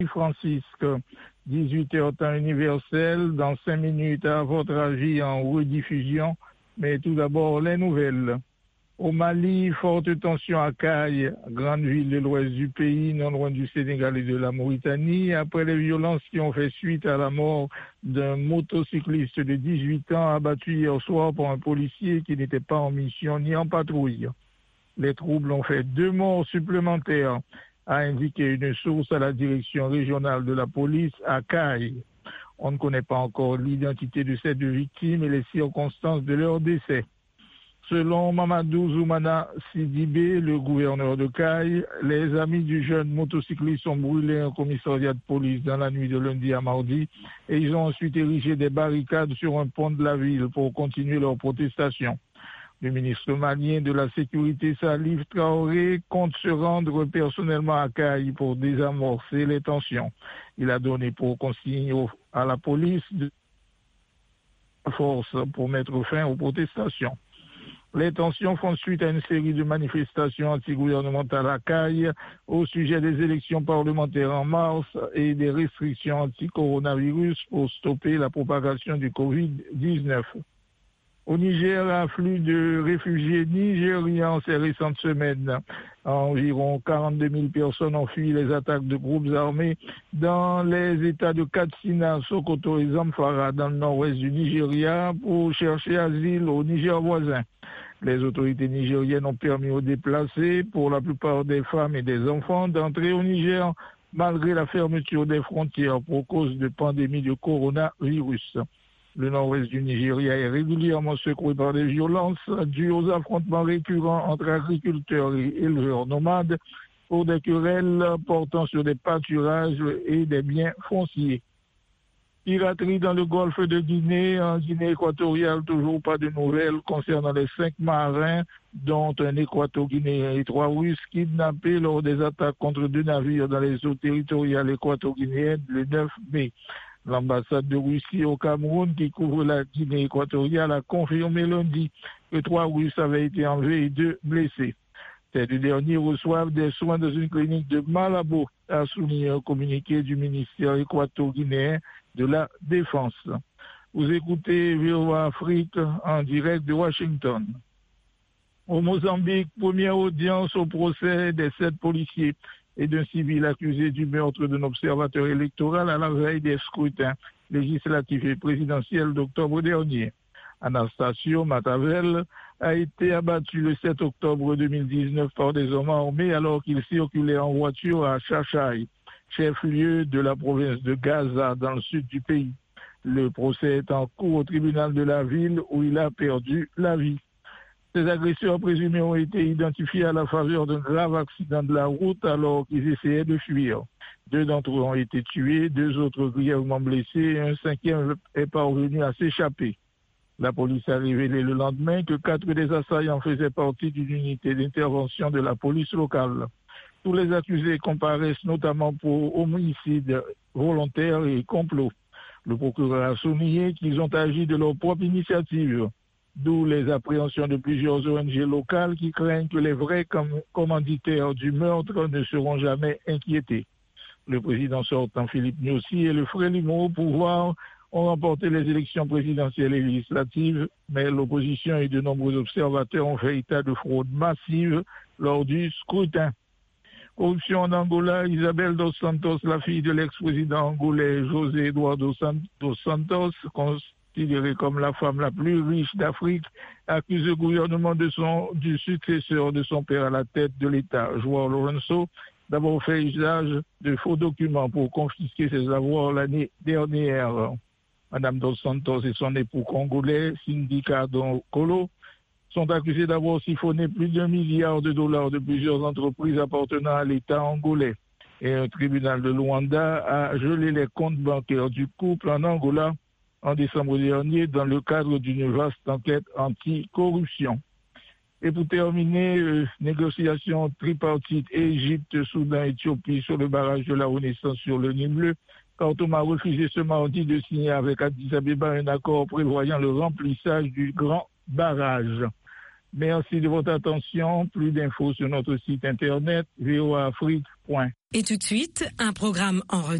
Francisque, 18h temps universel, dans 5 minutes à votre avis en rediffusion, mais tout d'abord les nouvelles. Au Mali, forte tension à Kayes, grande ville de l'ouest du pays, non loin du Sénégal et de la Mauritanie, après les violences qui ont fait suite à la mort d'un motocycliste de 18 ans abattu hier soir par un policier qui n'était pas en mission ni en patrouille. Les troubles ont fait 2 morts supplémentaires, a indiqué une source à la direction régionale de la police à Kayes. On ne connaît pas encore l'identité de ces 2 victimes et les circonstances de leur décès. Selon Mamadou Zoumana Sidibé, le gouverneur de Kayes, les amis du jeune motocycliste ont brûlé un commissariat de police dans la nuit de lundi à mardi et ils ont ensuite érigé des barricades sur un pont de la ville pour continuer leur protestation. Le ministre malien de la Sécurité, Salif Traoré, compte se rendre personnellement à Kayes pour désamorcer les tensions. Il a donné pour consigne à la police de force pour mettre fin aux protestations. Les tensions font suite à une série de manifestations antigouvernementales à Kayes au sujet des élections parlementaires en mars et des restrictions anti-coronavirus pour stopper la propagation du Covid-19. Au Niger, l'afflux de réfugiés nigérians ces récentes semaines. Environ 42 000 personnes ont fui les attaques de groupes armés dans les États de Katsina, Sokoto et Zamfara dans le nord-ouest du Nigeria pour chercher asile au Niger voisin. Les autorités nigériennes ont permis aux déplacés, pour la plupart des femmes et des enfants, d'entrer au Niger malgré la fermeture des frontières pour cause de pandémie de coronavirus. Le nord-ouest du Nigeria est régulièrement secoué par des violences dues aux affrontements récurrents entre agriculteurs et éleveurs nomades pour des querelles portant sur des pâturages et des biens fonciers. Piraterie dans le golfe de Guinée. En Guinée équatoriale, toujours pas de nouvelles concernant les 5 marins, dont un équato-guinéen et 3 Russes kidnappés lors des attaques contre 2 navires dans les eaux territoriales équato-guinéennes le 9 mai. L'ambassade de Russie au Cameroun, qui couvre la Guinée équatoriale, a confirmé lundi que 3 Russes avaient été enlevés et 2 blessés. Ces 2 derniers reçoivent des soins dans une clinique de Malabo, a souligné un communiqué du ministère équato-guinéen de la Défense. Vous écoutez VOA Afrique en direct de Washington. Au Mozambique, première audience au procès des 7 policiers et d'un civil accusé du meurtre d'un observateur électoral à la veille des scrutins législatifs et présidentiels d'octobre dernier. Anastasio Matavel a été abattu le 7 octobre 2019 par des hommes armés alors qu'il circulait en voiture à Chachai, chef-lieu de la province de Gaza dans le sud du pays. Le procès est en cours au tribunal de la ville où il a perdu la vie. Ces agresseurs présumés ont été identifiés à la faveur d'un grave accident de la route alors qu'ils essayaient de fuir. 2 d'entre eux ont été tués, 2 autres grièvement blessés et un 5e est parvenu à s'échapper. La police a révélé le lendemain que 4 des assaillants faisaient partie d'une unité d'intervention de la police locale. Tous les accusés comparaissent notamment pour homicide volontaire et complot. Le procureur a souligné qu'ils ont agi de leur propre initiative, d'où les appréhensions de plusieurs ONG locales qui craignent que les vrais commanditaires du meurtre ne seront jamais inquiétés. Le président sortant Philippe Nyusi et le Frélimo au pouvoir ont remporté les élections présidentielles et législatives, mais l'opposition et de nombreux observateurs ont fait état de fraude massive lors du scrutin. Corruption en Angola, Isabel dos Santos, la fille de l'ex-président angolais José Eduardo dos Santos, considérée comme la femme la plus riche d'Afrique, accuse le gouvernement du successeur de son père à la tête de l'État, João Lourenço, d'avoir fait usage de faux documents pour confisquer ses avoirs l'année dernière. Madame dos Santos et son époux congolais, Syndicat Colo, sont accusés d'avoir siphonné plus d'$1 milliard de plusieurs entreprises appartenant à l'État angolais. Et un tribunal de Luanda a gelé les comptes bancaires du couple en Angola en décembre dernier dans le cadre d'une vaste enquête anti-corruption. Et pour terminer, négociations tripartites Égypte, Soudan, Éthiopie sur le barrage de la Renaissance sur le Nil bleu. Khartoum a refusé ce mardi de signer avec Addis Abeba un accord prévoyant le remplissage du grand barrage. Merci de votre attention. Plus d'infos sur notre site internet voaafrique.. Et tout de suite, un programme en